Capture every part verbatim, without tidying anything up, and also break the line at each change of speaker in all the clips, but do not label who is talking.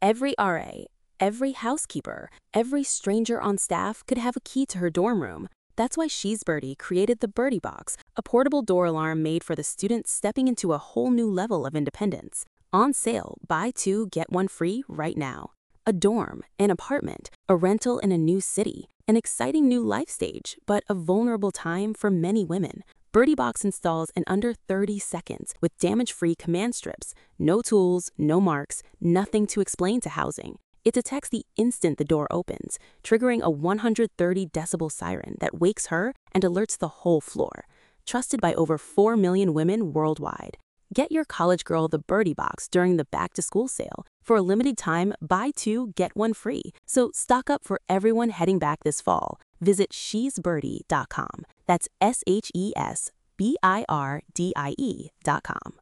Every R A, every housekeeper, every stranger on staff could have a key to her dorm room. That's why She's Birdie created the Birdie Box, a portable door alarm made for the students stepping into a whole new level of independence. On sale, buy two, get one free right now. A dorm, an apartment, a rental in a new city, an exciting new life stage, but a vulnerable time for many women. Birdie Box installs in under thirty seconds with damage-free command strips. No tools, no marks, nothing to explain to housing. It detects the instant the door opens, triggering a one hundred thirty decibel siren that wakes her and alerts the whole floor. Trusted by over four million women worldwide. Get your college girl the Birdie Box during the back-to-school sale. For a limited time, buy two, get one free. So stock up for everyone heading back this fall. Visit she's birdie dot com. That's S H E S B I R D I E dot com.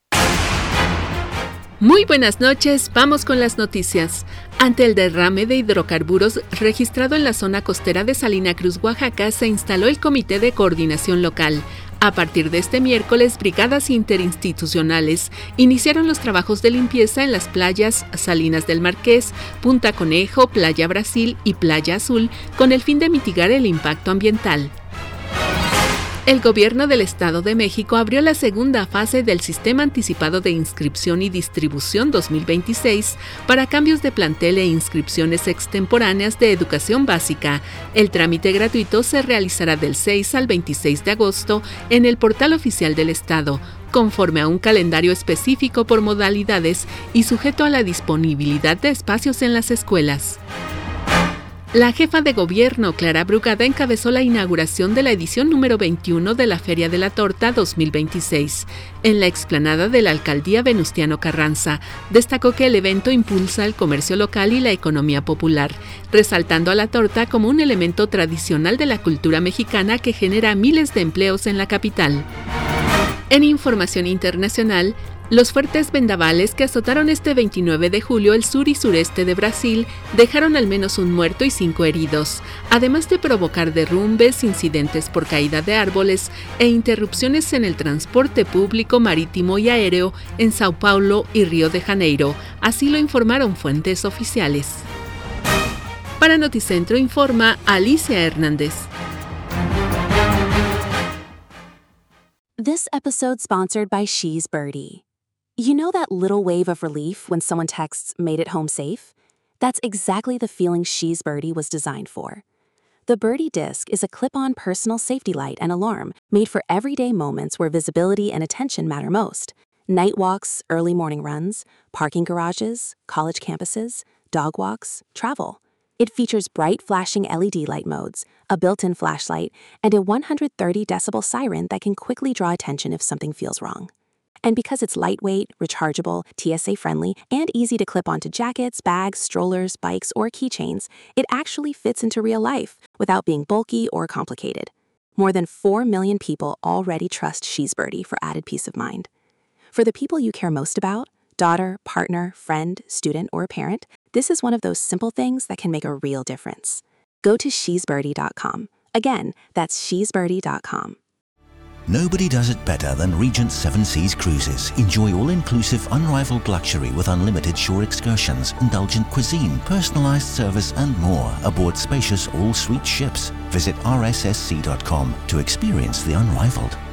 Muy buenas noches, vamos con las noticias. Ante el derrame de hidrocarburos registrado en la zona costera de Salina Cruz, Oaxaca, se instaló el Comité de Coordinación Local. A partir de este miércoles, brigadas interinstitucionales iniciaron los trabajos de limpieza en las playas Salinas del Marqués, Punta Conejo, Playa Brasil y Playa Azul, con el fin de mitigar el impacto ambiental. El Gobierno del Estado de México abrió la segunda fase del Sistema Anticipado de Inscripción y Distribución dos mil veintiséis para cambios de plantel e inscripciones extemporáneas de educación básica. El trámite gratuito se realizará del seis al veintiséis de agosto en el portal oficial del Estado, conforme a un calendario específico por modalidades y sujeto a la disponibilidad de espacios en las escuelas. La jefa de gobierno, Clara Brugada, encabezó la inauguración de la edición número veintiuno de la Feria de la Torta dos mil veintiséis. En la explanada de la Alcaldía Venustiano Carranza, destacó que el evento impulsa el comercio local y la economía popular, resaltando a la torta como un elemento tradicional de la cultura mexicana que genera miles de empleos en la capital. En información internacional, los fuertes vendavales que azotaron este veintinueve de julio el sur y sureste de Brasil dejaron al menos un muerto y cinco heridos, además de provocar derrumbes, incidentes por caída de árboles e interrupciones en el transporte público, marítimo y aéreo en Sao Paulo y Río de Janeiro, así lo informaron fuentes oficiales. Para Noticentro informa Alicia Hernández.
This episode sponsored by She's Birdie. You know that little wave of relief when someone texts, "Made it home safe"? That's exactly the feeling She's Birdie was designed for. The Birdie Disc is a clip-on personal safety light and alarm made for everyday moments where visibility and attention matter most. Night walks, early morning runs, parking garages, college campuses, dog walks, travel. It features bright flashing L E D light modes, a built-in flashlight, and a one hundred thirty decibel siren that can quickly draw attention if something feels wrong. And because it's lightweight, rechargeable, T S A-friendly, and easy to clip onto jackets, bags, strollers, bikes, or keychains, it actually fits into real life without being bulky or complicated. More than four million people already trust She's Birdie for added peace of mind. For the people you care most about, daughter, partner, friend, student, or parent, this is one of those simple things that can make a real difference. Go to she's birdie dot com. Again, that's she's birdie dot com.
Nobody does it better than Regent Seven Seas Cruises. Enjoy all-inclusive, unrivaled luxury with unlimited shore excursions, indulgent cuisine, personalized service, and more aboard spacious all-suite ships. Visit r s s c dot com to experience the unrivaled.